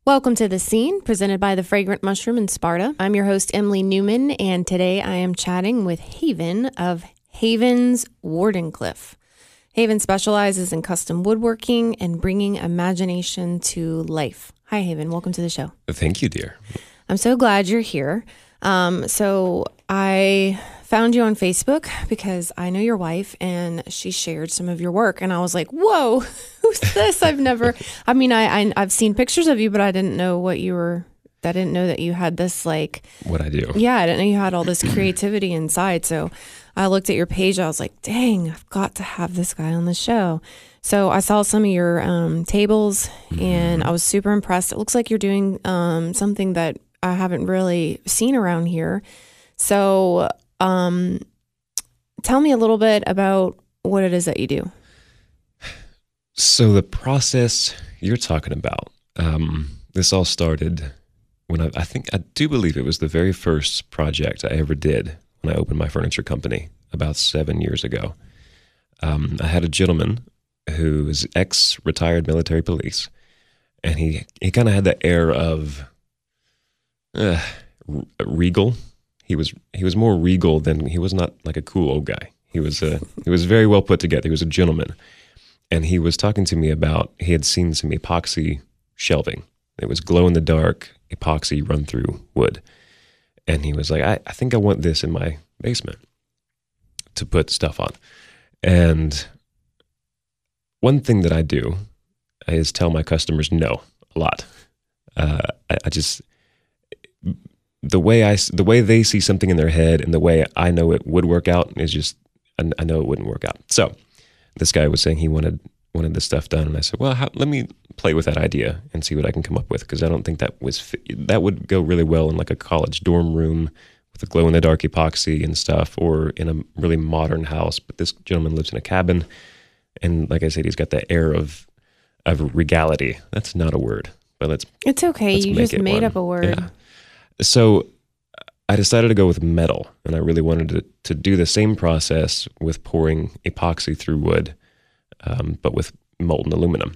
Welcome to The Scene, presented by The Fragrant Mushroom in Sparta. I'm your host, Emily Newman, and today I am chatting with Haven of Havens Wardenclyffe. Haven specializes in custom woodworking and bringing imagination to life. Hi, Haven. Welcome to the show. Thank you, dear. I'm so glad you're here. So I found you on Facebook because I know your wife and she shared some of your work. And I was like, whoa, who's this? I've seen pictures of you, but I didn't know what you were. I didn't know that you had this what I do. Yeah, I didn't know you had all this creativity inside. So I looked at your page. I was like, dang, I've got to have this guy on the show. So I saw some of your tables and I was super impressed. It looks like you're doing something that I haven't really seen around here. So tell me a little bit about what it is that you do. So the process you're talking about, this all started when I do believe it was the very first project I ever did when I opened my furniture company about 7 years ago. I had a gentleman who was ex-retired military police, and he kind of had the air of regal. He was more regal than he was not like a cool old guy. He was very well put together. He was a gentleman, and he was talking to me about he had seen some epoxy shelving. It was glow in the dark epoxy run through wood, and he was like, I think I want this in my basement to put stuff on. And one thing that I do is tell my customers no a lot. The way they see something in their head and the way I know it would work out is just, I know it wouldn't work out. So this guy was saying he wanted this stuff done, and I said, well, let me play with that idea and see what I can come up with, because I don't think that would go really well in like a college dorm room with a glow in the dark epoxy and stuff, or in a really modern house. But this gentleman lives in a cabin, and like I said, he's got that air of regality. That's not a word, but it's okay. You just made up a word. Yeah. So I decided to go with metal, and I really wanted to do the same process with pouring epoxy through wood, but with molten aluminum.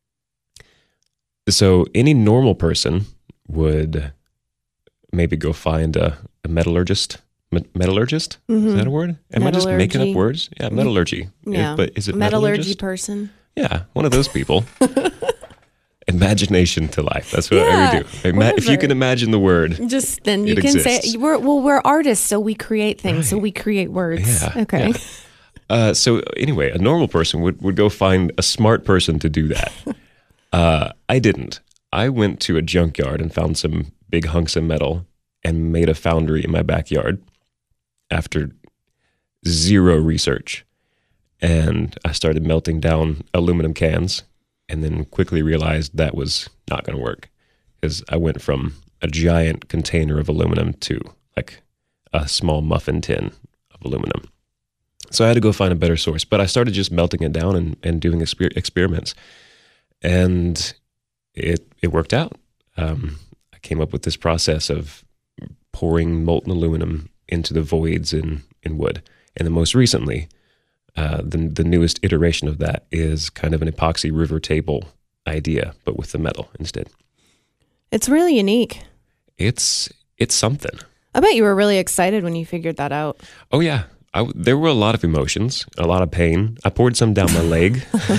So any normal person would maybe go find a metallurgist. Metallurgist? Mm-hmm. Is that a word? Am I just making up words? Yeah, metallurgy. Yeah. But is it metallurgy person? Yeah, one of those people. Imagination to life. That's what I do. If you can imagine the word, just then you can exists. say we're artists, so we create things, right. So we create words. Yeah. Okay. Yeah. So anyway, a normal person would go find a smart person to do that. I didn't. I went to a junkyard and found some big hunks of metal and made a foundry in my backyard after zero research. And I started melting down aluminum cans, and then quickly realized that was not going to work, because I went from a giant container of aluminum to like a small muffin tin of aluminum. So I had to go find a better source, but I started just melting it down and doing experiments, and it worked out. I came up with this process of pouring molten aluminum into the voids in wood, and then most recently, the newest iteration of that is kind of an epoxy river table idea, but with the metal instead. It's really unique. It's something. I bet you were really excited when you figured that out. Oh yeah, there were a lot of emotions, a lot of pain. I poured some down my leg.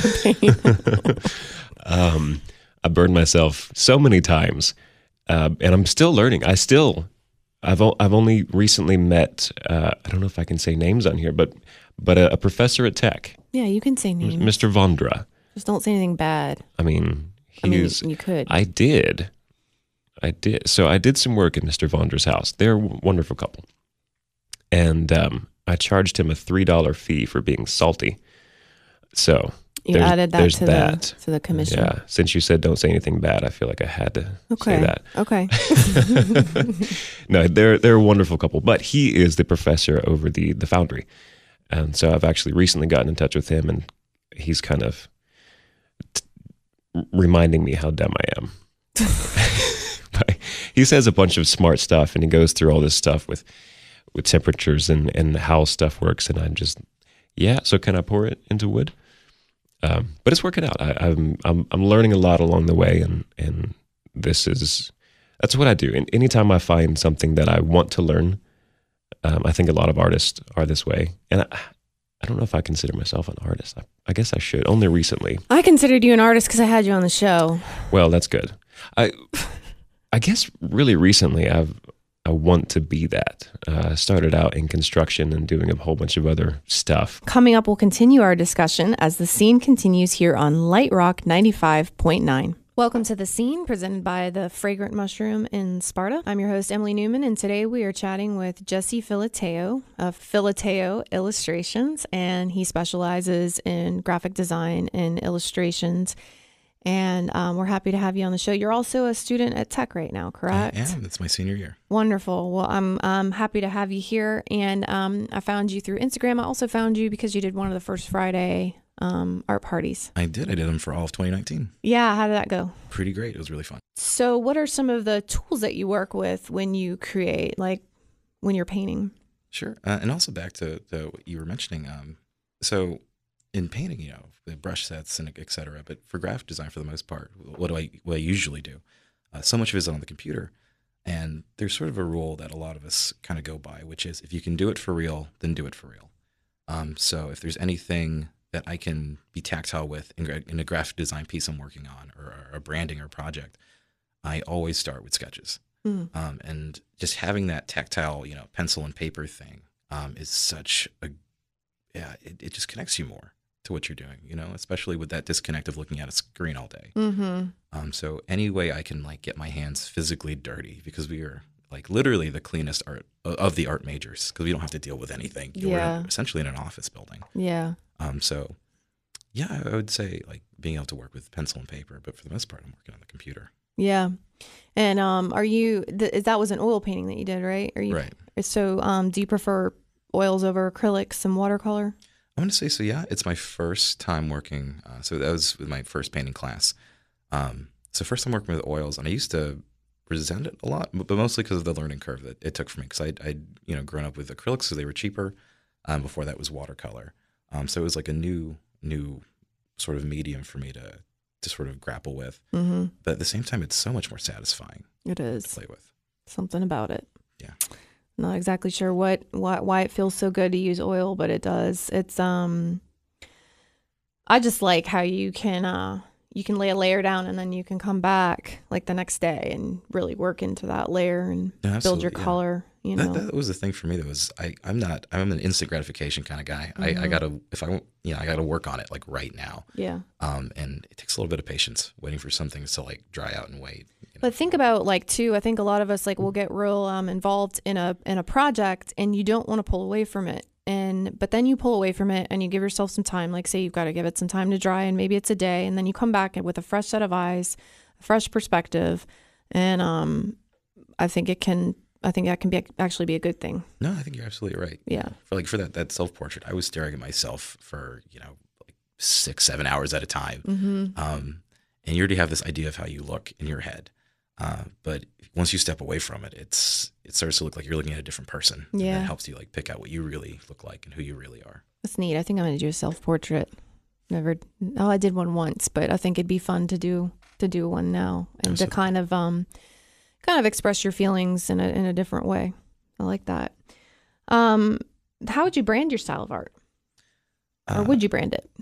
I burned myself so many times, and I'm still learning. I've only recently met. I don't know if I can say names on here, but a professor at Tech. Yeah, you can say names. Mr. Vondra. Just don't say anything bad. You could. I did. So I did some work at Mr. Vondra's house. They're a wonderful couple. And I charged him a $3 fee for being salty. So you added that to the commission. Yeah. Since you said don't say anything bad, I feel like I had to say that. Okay. No, they're a wonderful couple. But he is the professor over the foundry. And so I've actually recently gotten in touch with him, and he's kind of reminding me how dumb I am. He says a bunch of smart stuff, and he goes through all this stuff with temperatures and how stuff works, and I'm just, yeah, so can I pour it into wood? But it's working out. I'm learning a lot along the way, and that's what I do. And anytime I find something that I want to learn, I think a lot of artists are this way. And I don't know if I consider myself an artist. I guess I should. Only recently. I considered you an artist because I had you on the show. Well, that's good. I guess really recently I want to be that. I started out in construction and doing a whole bunch of other stuff. Coming up, we'll continue our discussion as The Scene continues here on Light Rock 95.9. Welcome to The Scene, presented by the Fragrant Mushroom in Sparta. I'm your host, Emily Newman, and today we are chatting with Jesse Filateo of Filateo Illustrations, and he specializes in graphic design and illustrations. And we're happy to have you on the show. You're also a student at Tech right now, correct? I am. It's my senior year. Wonderful. Well, I'm happy to have you here. And I found you through Instagram. I also found you because you did one of the first Friday art parties. I did them for all of 2019. Yeah. How did that go? Pretty great. It was really fun. So what are some of the tools that you work with when you create, like when you're painting? Sure. And also back to what you were mentioning. So in painting, the brush sets and et cetera, but for graphic design, for the most part, what I usually do, so much of it is on the computer. And there's sort of a rule that a lot of us kind of go by, which is if you can do it for real, then do it for real. So if there's anything that I can be tactile with in a graphic design piece I'm working on, or a branding or project, I always start with sketches. And just having that tactile, pencil and paper thing is such it just connects you more to what you're doing, especially with that disconnect of looking at a screen all day. So any way I can get my hands physically dirty, because we are literally the cleanest art of the art majors, because we don't have to deal with anything. We're essentially in an office building. Yeah. So yeah, I would say being able to work with pencil and paper, but for the most part, I'm working on the computer. Yeah. And that was an oil painting that you did, right? Right. So do you prefer oils over acrylics and watercolor? I'm going to say so, yeah. It's my first time working. So that was with my first painting class. So first time working with oils, and I used to resent it a lot, but mostly because of the learning curve that it took for me. Because I'd grown up with acrylics, so they were cheaper. Before that was watercolor. So it was like a new sort of medium for me to sort of grapple with. Mm-hmm. But at the same time, it's so much more satisfying. It is. To play with. Something about it. Yeah. Not exactly sure why it feels so good to use oil, but it does. It's I just like how you can lay a layer down and then you can come back the next day and really work into that layer and build your color. That was the thing for me. That was I'm an instant gratification kind of guy. Mm-hmm. I gotta work on it right now. Yeah. And it takes a little bit of patience waiting for some things to dry out and wait. But think about too. I think a lot of us will get real involved in a project, and you don't want to pull away from it. But then you pull away from it and you give yourself some time. Say you've got to give it some time to dry, and maybe it's a day, and then you come back with a fresh set of eyes, a fresh perspective, and I think that can actually be a good thing. No, I think you're absolutely right. Yeah. For that self portrait, I was staring at myself for 6-7 hours at a time, and you already have this idea of how you look in your head. But once you step away from it, it starts to look like you're looking at a different person. Yeah. And that helps you pick out what you really look like and who you really are. That's neat. I think I'm going to do a self-portrait. I did one once, but I think it'd be fun to do one now and Absolutely. To kind of express your feelings in a different way. I like that. How would you brand your style of art? Or would you brand it?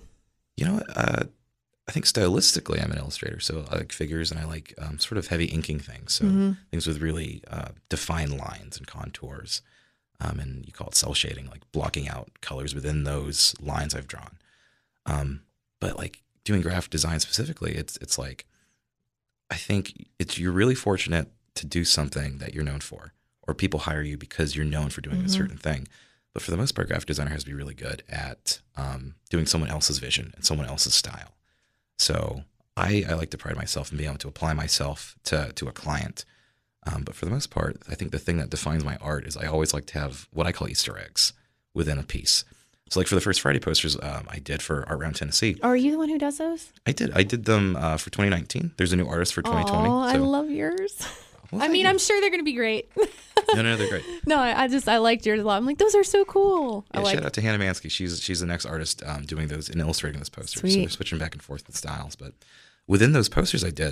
I think stylistically, I'm an illustrator, so I like figures and I like sort of heavy inking things. So things with really defined lines and contours, and you call it cell shading, blocking out colors within those lines I've drawn. But doing graphic design specifically, it's I think you're really fortunate to do something that you're known for, or people hire you because you're known for doing a certain thing. But for the most part, graphic designer has to be really good at doing someone else's vision and someone else's style. So I like to pride myself in being able to apply myself to a client. But for the most part, I think the thing that defines my art is I always like to have what I call Easter eggs within a piece. So for the first Friday posters I did for Art Round Tennessee. Are you the one who does those? I did them for 2019. There's a new artist for 2020. Oh, I love yours. Well, I'm sure they're going to be great. No, they're great. No, I liked yours a lot. I'm those are so cool. Yeah, shout out to Hannah Mansky. She's the next artist doing those and illustrating those posters. Sweet. So we're switching back and forth with styles. But within those posters I did,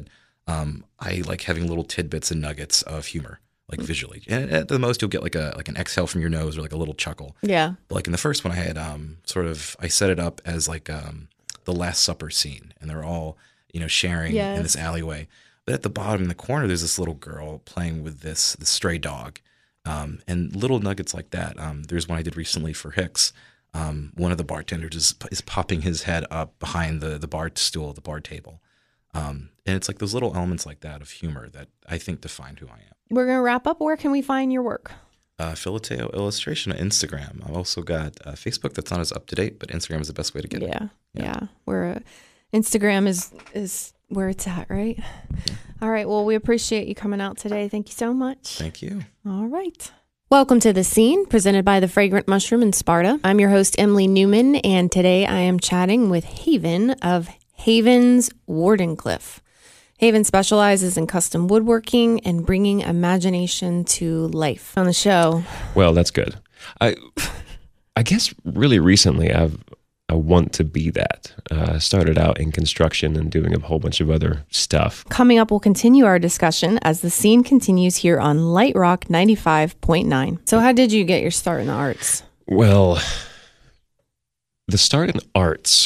I like having little tidbits and nuggets of humor, like visually. And at the most, you'll get like an exhale from your nose or like a little chuckle. Yeah. But like in the first one, I had I set it up as like the Last Supper scene, and they're all sharing in this alleyway. But at the bottom in the corner, there's this little girl playing with this stray dog, and little nuggets like that. There's one I did recently for Hicks. One of the bartenders is popping his head up behind the bar stool, the bar table. And it's like those little elements like that of humor that I think define who I am. We're going to wrap up. Where can we find your work? Filateo Illustration on Instagram. I've also got Facebook that's not as up to date, but Instagram is the best way to get it. Yeah. Instagram is where it's at, right? Yeah. All right. Well, we appreciate you coming out today. Thank you so much. Thank you. All right. Welcome to The Scene, presented by The Fragrant Mushroom in Sparta. I'm your host, Emily Newman, and today I am chatting with Haven of Haven's Wardenclyffe. Haven specializes in custom woodworking and bringing imagination to life. On the show, Well, that's good. I guess really recently I want to be that. Started out in construction and doing a whole bunch of other stuff. Coming up, we'll continue our discussion as The Scene continues here on Light Rock 95.9. So how did you get your start in the arts? Well, the start in arts,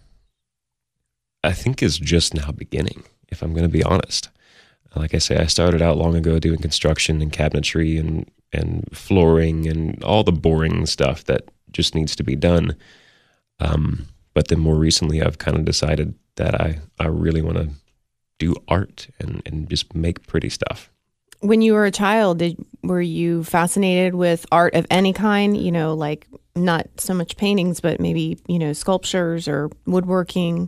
I think, is just now beginning, if I'm going to be honest. Like I say, I started out long ago doing construction and cabinetry and flooring and all the boring stuff that just needs to be done. But then more recently, I've kind of decided that I really want to do art and just make pretty stuff. When you were a child, were you fascinated with art of any kind? Like not so much paintings, but maybe, sculptures or woodworking?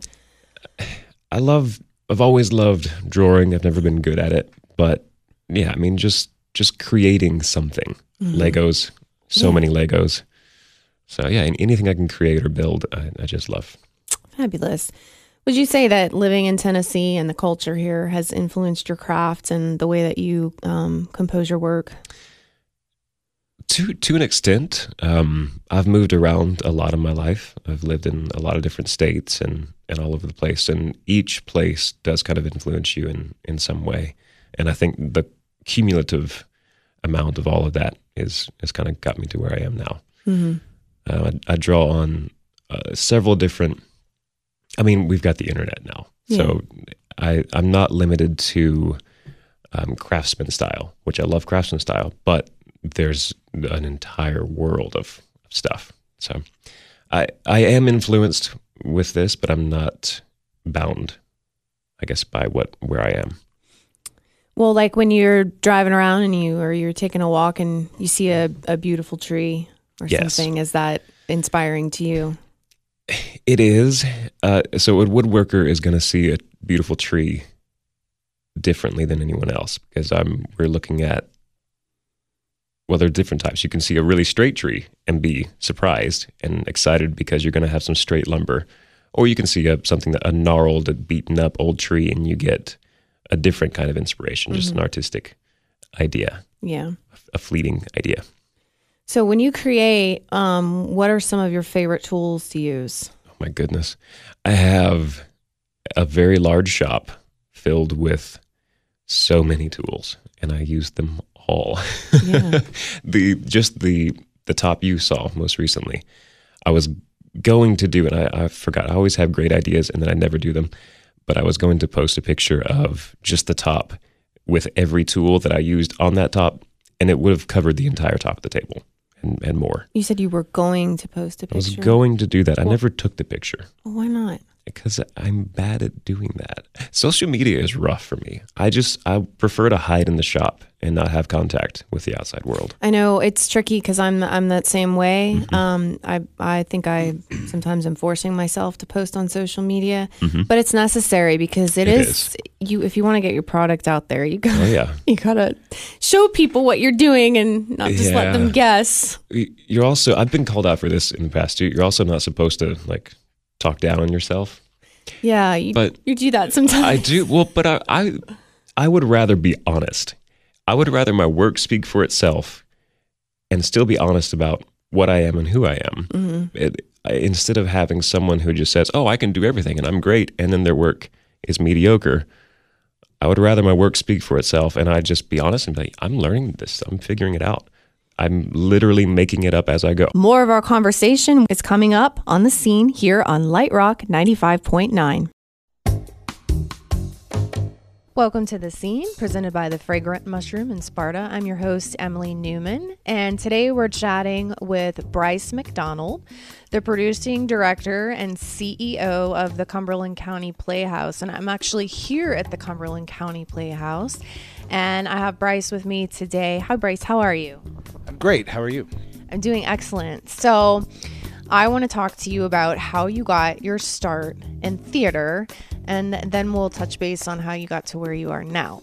I've always loved drawing. I've never been good at it, but yeah, I mean, just creating something. Mm-hmm. Legos, many Legos. So yeah, anything I can create or build, I just love. Fabulous. Would you say that living in Tennessee and the culture here has influenced your craft and the way that you compose your work? To an extent. I've moved around a lot in my life. I've lived in a lot of different states and all over the place, and each place does kind of influence you in some way. And I think the cumulative amount of all of that is kind of got me to where I am now. Mm-hmm. I draw on several different. I mean, we've got the internet now, so I'm not limited to craftsman style, which I love craftsman style, but there's an entire world of stuff. So I am influenced with this, but I'm not bound, I guess, by where I am. Well, like when you're driving around and you're taking a walk and you see a beautiful tree or something, is that inspiring to you? It is. So a woodworker is going to see a beautiful tree differently than anyone else because we're looking at, well, there are different types. You can see a really straight tree and be surprised and excited because you're going to have some straight lumber. Or you can see a gnarled, beaten up old tree and you get a different kind of inspiration, just an artistic idea. Yeah. A fleeting idea. So when you create, what are some of your favorite tools to use? Oh my goodness. I have a very large shop filled with so many tools and I use them all. Yeah. the top you saw most recently, I was going to do, and I forgot, I always have great ideas and then I never do them, but I was going to post a picture of just the top with every tool that I used on that top, and it would have covered the entire top of the table and more. You said you were going to post a picture? I was going to do that. I never took the picture. Well, why not? Because I'm bad at doing that. Social media is rough for me. I prefer to hide in the shop and not have contact with the outside world. I know it's tricky because I'm that same way. Mm-hmm. I think I sometimes am forcing myself to post on social media, but it's necessary because it is you. If you want to get your product out there, you gotta show people what you're doing and not just let them guess. You're also, I've been called out for this in the past. You're also not supposed to talk down on yourself. Yeah, you do that sometimes. I do. Well, but I would rather be honest. I would rather my work speak for itself and still be honest about what I am and who I am. Mm-hmm. Instead of having someone who just says, oh, I can do everything and I'm great, and then their work is mediocre. I would rather my work speak for itself, and I just be honest and be like, I'm learning this. I'm figuring it out. I'm literally making it up as I go. More of our conversation is coming up on The Scene here on Light Rock 95.9. Welcome to The Scene, presented by the Fragrant Mushroom in Sparta. I'm your host, Emily Newman, and today we're chatting with Bryce McDonald, the producing director and CEO of the Cumberland County Playhouse. And I'm actually here at the Cumberland County Playhouse, and I have Bryce with me today. Hi, Bryce. How are you? I'm great. How are you? I'm doing excellent. So I want to talk to you about how you got your start in theater, and then we'll touch base on how you got to where you are now.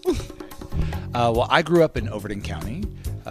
Well, I grew up in Overton County,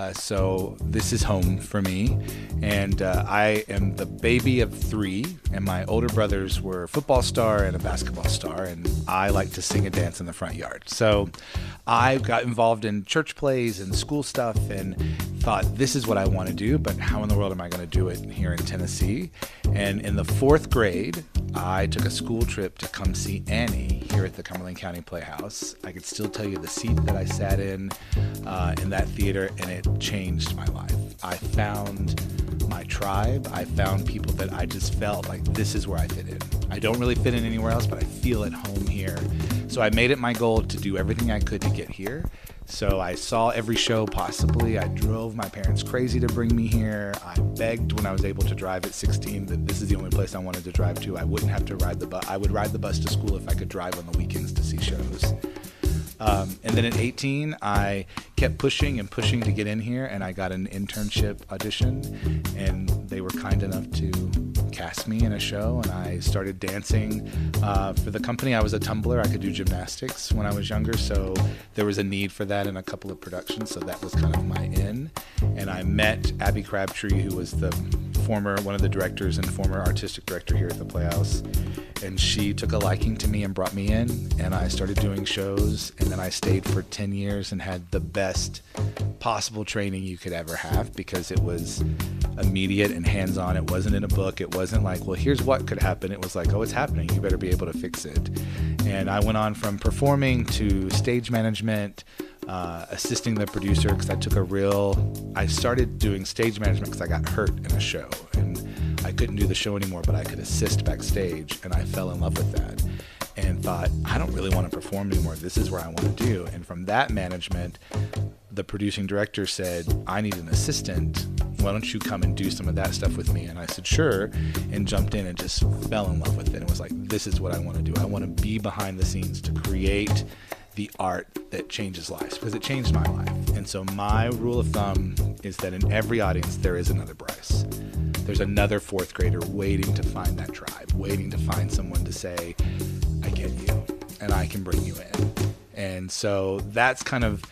so this is home for me. And I am the baby of three, and my older brothers were a football star and a basketball star, and I like to sing and dance in the front yard. So I got involved in church plays and school stuff and thought, this is what I want to do, but how in the world am I going to do it here in Tennessee? And in the fourth grade, I took a school trip to come see Annie here at the Cumberland County Playhouse. I could still tell you the seat that I sat in that theater, and it changed my life. I found my tribe. I found people that I just felt like this is where I fit in. I don't really fit in anywhere else, but I feel at home here. So I made it my goal to do everything I could to get here. So I saw every show possibly. I drove my parents crazy to bring me here. I begged when I was able to drive at 16 that this is the only place I wanted to drive to. I wouldn't have to ride the bus. I would ride the bus to school if I could drive on the weekends to see shows. And then at 18, I kept pushing and pushing to get in here, and I got an internship audition, and they were kind enough to cast me in a show, and I started dancing for the company. I was a tumbler. I could do gymnastics when I was younger, so there was a need for that in a couple of productions, so that was kind of my in. And I met Abby Crabtree, who was one of the directors and former artistic director here at the Playhouse, and she took a liking to me and brought me in, and I started doing shows, and then I stayed for 10 years and had the best possible training you could ever have, because it was immediate and hands-on. It wasn't in a book. It wasn't like, well, here's what could happen. It was like, oh, it's happening. You better be able to fix it. And I went on from performing to stage management, assisting the producer, because I started doing stage management because I got hurt in a show and I couldn't do the show anymore, but I could assist backstage, and I fell in love with that and thought, I don't really want to perform anymore. This is where I want to do. And from that management, the producing director said, I need an assistant. Why don't you come and do some of that stuff with me? And I said, sure, and jumped in and just fell in love with it. And was like, this is what I want to do. I want to be behind the scenes to create the art that changes lives, because it changed my life. And so my rule of thumb is that in every audience, there is another Bryce. There's another fourth grader waiting to find that tribe, waiting to find someone to say, I get you, and I can bring you in. And so that's kind of,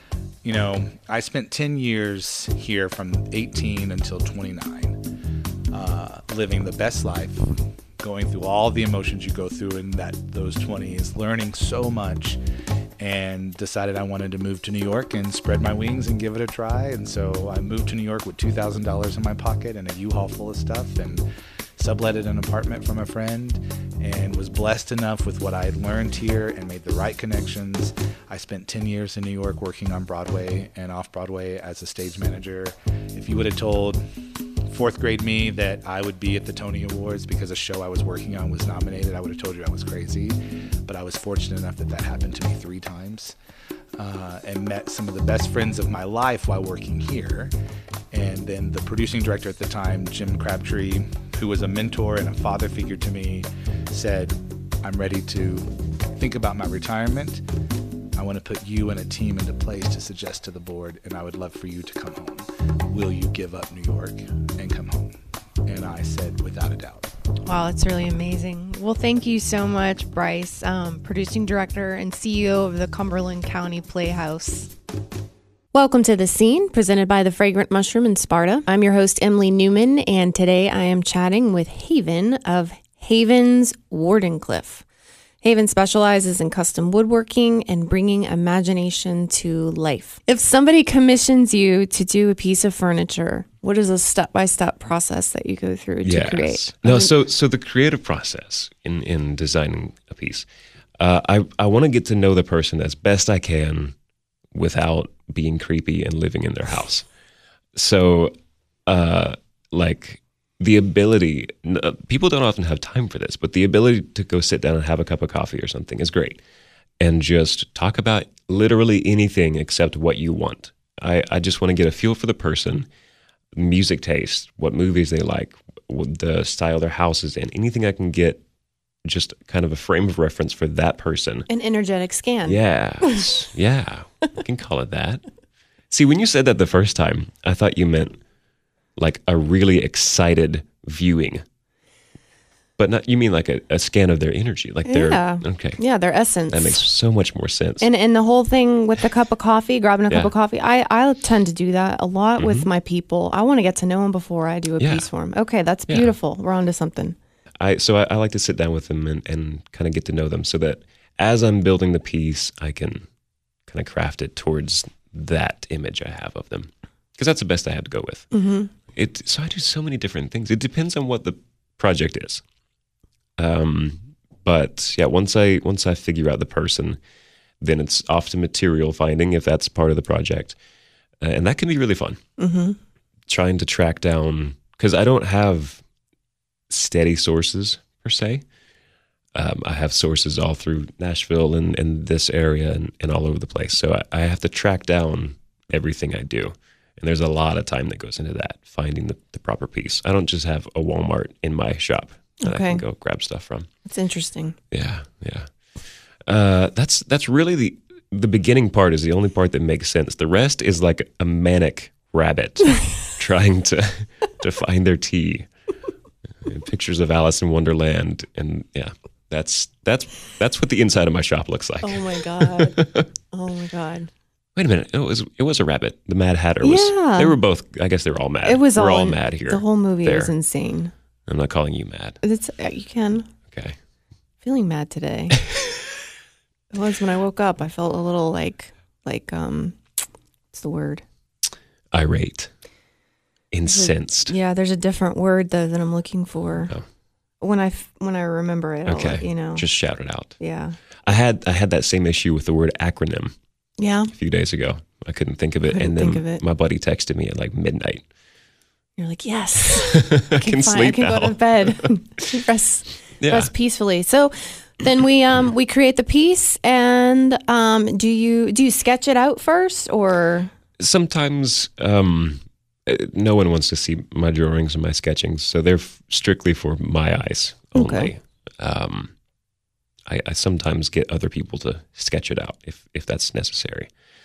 I spent 10 years here from 18 until 29, living the best life, going through all the emotions you go through in those 20s, learning so much, and decided I wanted to move to New York and spread my wings and give it a try. And so I moved to New York with $2,000 in my pocket and a U-Haul full of stuff, and subletted an apartment from a friend, and was blessed enough with what I had learned here and made the right connections. I spent 10 years in New York working on Broadway and off-Broadway as a stage manager. If you would have told fourth grade me that I would be at the Tony Awards because a show I was working on was nominated, I would have told you I was crazy. But I was fortunate enough that happened to me 3 times, and met some of the best friends of my life while working here. And then the producing director at the time, Jim Crabtree, who was a mentor and a father figure to me, said, I'm ready to think about my retirement. I want to put you and a team into place to suggest to the board, and I would love for you to come home. Will you give up New York and come home? And I said, without a doubt. Wow, that's really amazing. Well, thank you so much, Bryce, producing director and CEO of the Cumberland County Playhouse. Welcome to The Scene, presented by the Fragrant Mushroom in Sparta. I'm your host, Emily Newman, and today I am chatting with Haven of Haven's Wardenclyffe. Haven specializes in custom woodworking and bringing imagination to life. If somebody commissions you to do a piece of furniture, what is a step-by-step process that you go through to create? No, so the creative process in designing a piece, I want to get to know the person as best I can without being creepy and living in their house. So, like the ability, people don't often have time for this, but the ability to go sit down and have a cup of coffee or something is great. And just talk about literally anything except what you want. I just want to get a feel for the person, music taste, what movies they like, the style their house is in, anything I can get, just kind of a frame of reference for that person. An energetic scan. Yeah. Yeah. We can call it that. See, when you said that the first time, I thought you meant like a really excited viewing. But not, you mean like a scan of their energy, like their, okay. Yeah, their essence. That makes so much more sense. And the whole thing with the cup of coffee, grabbing a cup of coffee, I tend to do that a lot with my people. I want to get to know them before I do a piece for them. Okay, that's beautiful. We're on to something. So I like to sit down with them and kind of get to know them so that as I'm building the piece, I can kind of craft it towards that image I have of them. Because that's the best I had to go with. Mm-hmm. So I do so many different things. It depends on what the project is. But yeah, once I figure out the person, then it's off to material finding if that's part of the project. And that can be really fun. Mm-hmm. Trying to track down, because I don't have steady sources per se. I have sources all through Nashville and this area and all over the place. So I have to track down everything I do. And there's a lot of time that goes into that, finding the proper piece. I don't just have a Walmart in my shop that I can go grab stuff from. That's interesting. Yeah. That's really the beginning part is the only part that makes sense. The rest is like a manic rabbit trying to find their tea. Pictures of Alice in Wonderland, and that's what the inside of my shop looks like. Oh my god! Oh my god! Wait a minute, it was a rabbit. The Mad Hatter was. Yeah. They were both. I guess they were all mad. We're all mad here. The whole movie was insane. I'm not calling you mad. You can. Okay. Feeling mad today. It was when I woke up. I felt a little like what's the word? Irate. Incensed. There's a different word though that I'm looking for. Oh. When I remember it, okay. I'll let you know. Just shout it out. Yeah. I had that same issue with the word acronym. Yeah. A few days ago. I couldn't think of it. My buddy texted me at like midnight. You're like, yes. I can sleep now. I can go to bed. rest peacefully. So then we create the piece, and do you sketch it out first, or sometimes no one wants to see my drawings and my sketchings, so they're strictly for my eyes only. Okay. I sometimes get other people to sketch it out if that's necessary.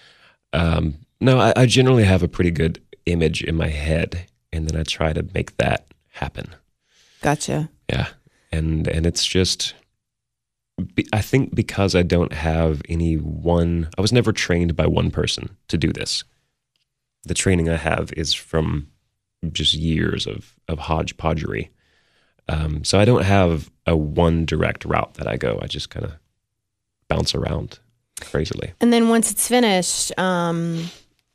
No, I generally have a pretty good image in my head, and then I try to make that happen. Gotcha. Yeah, and it's just, I think because I don't have I was never trained by one person to do this. The training I have is from just years of hodgepodgery. So I don't have a one direct route that I go. I just kind of bounce around crazily. And then once it's finished, and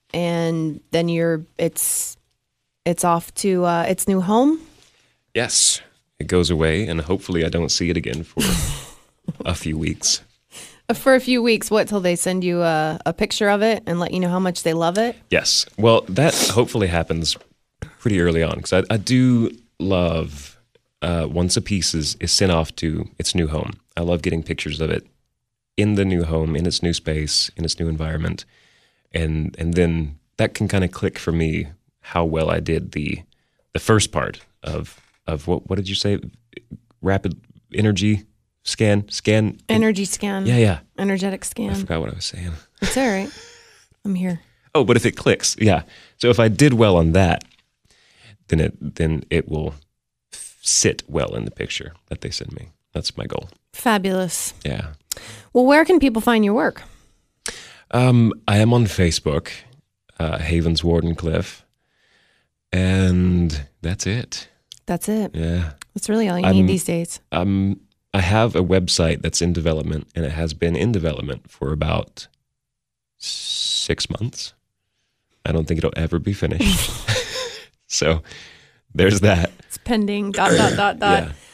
then it's off to its new home? Yes. It goes away, and hopefully I don't see it again for a few weeks. For a few weeks, what, till they send you a picture of it and let you know how much they love it? Yes. Well, that hopefully happens pretty early on, because I do love, once a piece is sent off to its new home, I love getting pictures of it in the new home, in its new space, in its new environment. And then that can kind of click for me how well I did the first part of what did you say? Rapid energy scan. Energy scan. Yeah. Energetic scan. I forgot what I was saying. It's all right. I'm here. Oh, but if it clicks, yeah. So if I did well on that, then it will sit well in the picture that they send me. That's my goal. Fabulous. Yeah. Well, where can people find your work? I am on Facebook, Havens Wardenclyffe, and that's it. That's it. Yeah. That's really all you need these days. I have a website that's in development, and it has been in development for about 6 months. I don't think it'll ever be finished. So there's that. It's pending. ...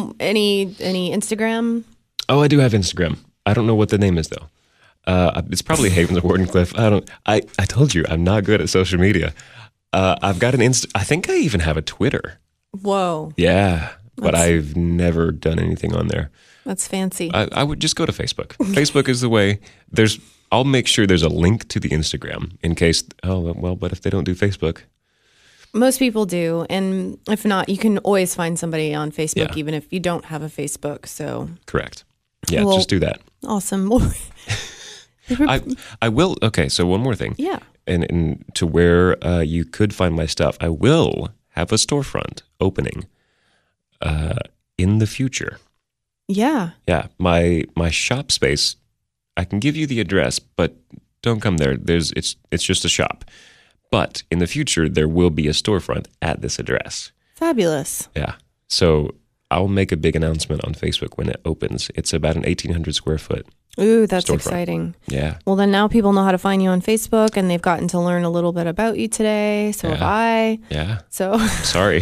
Yeah. Any Instagram? Oh, I do have Instagram. I don't know what the name is though. It's probably Havens of Wardenclyffe. I told you I'm not good at social media. I've got an I think I even have a Twitter. Whoa. Yeah, but I've never done anything on there. That's fancy. I would just go to Facebook. Facebook is the way. I'll make sure there's a link to the Instagram in case. Oh well, but if they don't do Facebook, Most people do, and if not, you can always find somebody on Facebook, even if you don't have a Facebook. So correct. Yeah, Well, just do that. awesome. I will. Okay, so one more thing. Yeah. And to where you could find my stuff, I will have a storefront opening in the future. Yeah. Yeah, my shop space. I can give you the address, but don't come there. It's just a shop. But in the future, there will be a storefront at this address. Fabulous. Yeah. So I'll make a big announcement on Facebook when it opens. It's about an 1,800 square foot. Ooh, that's storefront. exciting. Yeah. Well, then now people know how to find you on Facebook, and they've gotten to learn a little bit about you today. So have I. Yeah. So Sorry.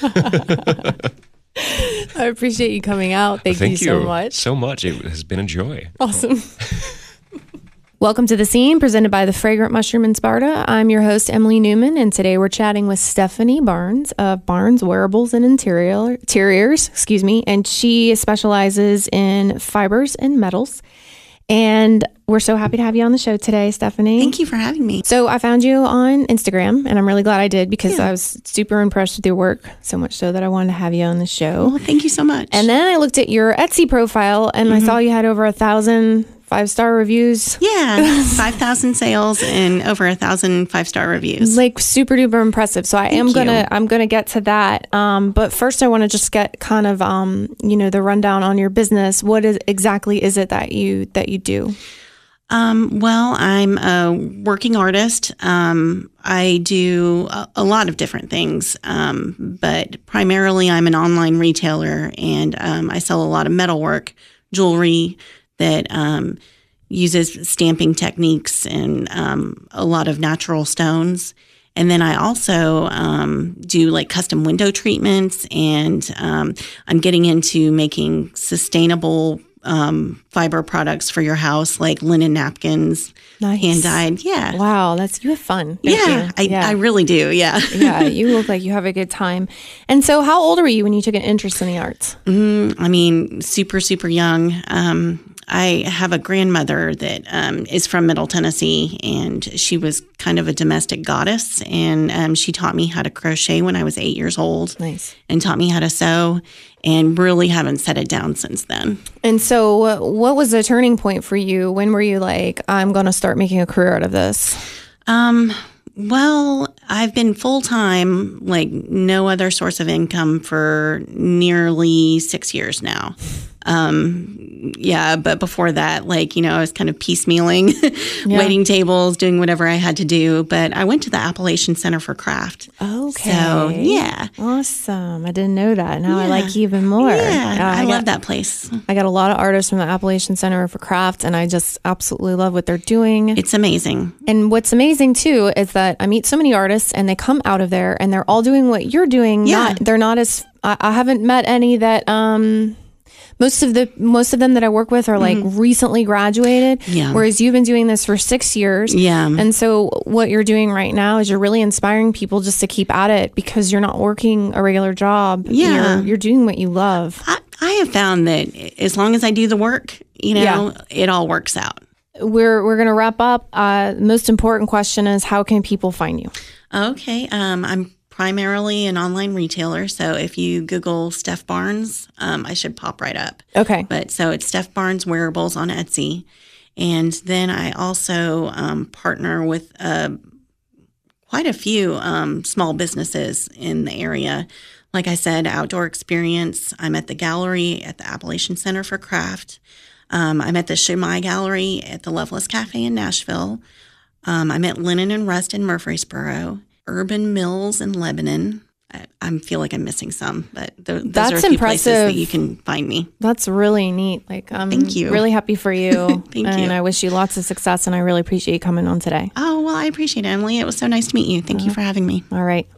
I appreciate you coming out. Thank you so much. So much. It has been a joy. Awesome. Welcome to The Scene, presented by the Fragrant Mushroom in Sparta. I'm your host, Emily Newman, and today we're chatting with Stephanie Barnes of Barnes Wearables and Interiors, and she specializes in fibers and metals. And we're so happy to have you on the show today, Stephanie. Thank you for having me. So I found you on Instagram, and I'm really glad I did because I was super impressed with your work, so much so that I wanted to have you on the show. Well, thank you so much. And then I looked at your Etsy profile, and I saw you had over 1,000 5-star reviews. Yeah, 5,000 sales and over 1,000 5-star reviews. Like super duper impressive. So I'm gonna get to that. But first I want to just get kind of the rundown on your business. What exactly is it that you do? Well, I'm a working artist. I do a lot of different things, but primarily I'm an online retailer, and I sell a lot of metalwork, jewelry that uses stamping techniques and a lot of natural stones. And then I also do like custom window treatments, and I'm getting into making sustainable fiber products for your house, like linen napkins, Nice. hand dyed. Yeah. Wow, you have fun. I really do. Yeah. Yeah, you look like you have a good time. And so how old were you when you took an interest in the arts? I mean, super, super young. I have a grandmother that is from Middle Tennessee, and she was kind of a domestic goddess. And she taught me how to crochet when I was 8 years old. Nice. And taught me how to sew, and really haven't set it down since then. And so what was the turning point for you? When were you like, I'm going to start making a career out of this? Well, I've been full-time, like no other source of income for nearly 6 years now. But before that, I was kind of piecemealing, waiting tables, doing whatever I had to do. But I went to the Appalachian Center for Craft. Okay. So, yeah. Awesome. I didn't know that. Now I like you even more. Yeah, I love that place. I got a lot of artists from the Appalachian Center for Craft, and I just absolutely love what they're doing. It's amazing. And what's amazing, too, is that I meet so many artists, and they come out of there, and they're all doing what you're doing. Yeah. They're not as... I haven't met any that... Most of them that I work with are like recently graduated, whereas you've been doing this for 6 years. Yeah. And so what you're doing right now is you're really inspiring people just to keep at it because you're not working a regular job. Yeah. You're doing what you love. I have found that as long as I do the work, it all works out. We're going to wrap up. The most important question is, how can people find you? Okay. I'm primarily an online retailer. So if you Google Steph Barnes, I should pop right up. Okay. But so it's Steph Barnes Wearables on Etsy. And then I also partner with quite a few small businesses in the area. Like I said, Outdoor Experience. I'm at the gallery at the Appalachian Center for Craft. I'm at the Shumai Gallery at the Loveless Cafe in Nashville. I'm at Linen and Rust in Murfreesboro. Urban Mills in Lebanon. I feel like I'm missing some, but those That's are a few impressive. places that you can find me. That's really neat. I'm Thank you. really happy for you. Thank and you. I wish you lots of success, and I really appreciate you coming on today. Oh, well, I appreciate it, Emily. It was so nice to meet you. Thank you for having me. All right.